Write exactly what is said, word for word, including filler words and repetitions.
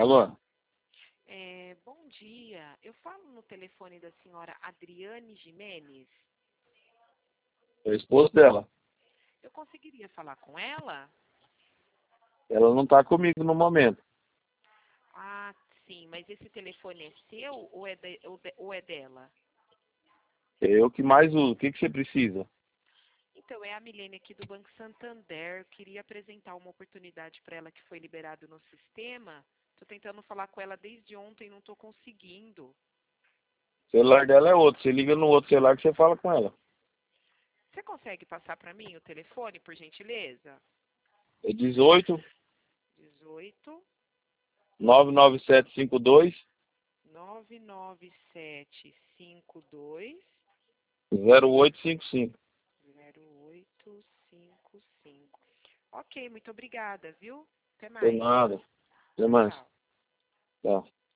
Alô? É, bom dia. Eu falo no telefone da senhora Adriane Jimenez. É o esposo dela. Eu conseguiria falar com ela? Ela não tá comigo no momento. Ah, sim, mas esse telefone é seu ou é, de, ou, de, ou é dela? É eu que mais uso. O que, que você precisa? Então, é a Milene aqui do Banco Santander. Eu queria apresentar uma oportunidade para ela que foi liberado no sistema. Estou tentando falar com ela desde ontem e não estou conseguindo. O celular dela é outro. Você liga no outro celular que você fala com ela. Você consegue passar para mim o telefone, por gentileza? É dezoito, dezoito, nove nove sete cinco dois, nove nove sete cinco dois, zero oito cinco cinco. zero oito cinco cinco. Ok, muito obrigada, viu? Até Por mais. nada. Até Tchau, mais. tchau. Tchau.